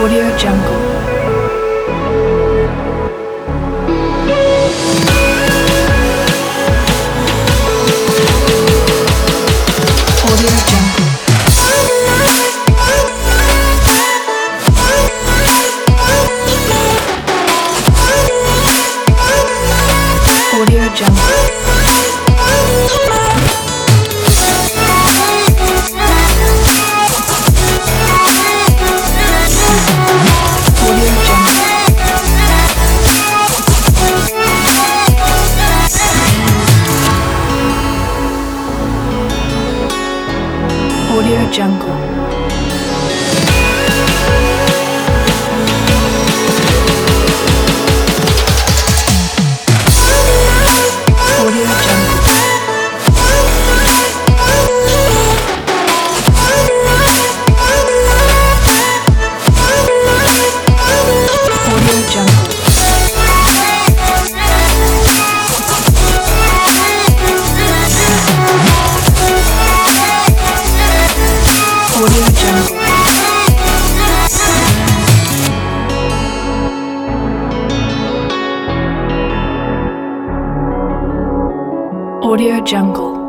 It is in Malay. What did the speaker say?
Audio Jungle. Audio Jungle. Audio Jungle. Audio Jungle. Audio Jungle. Audio Jungle. Audio Jungle. Audio Jungle.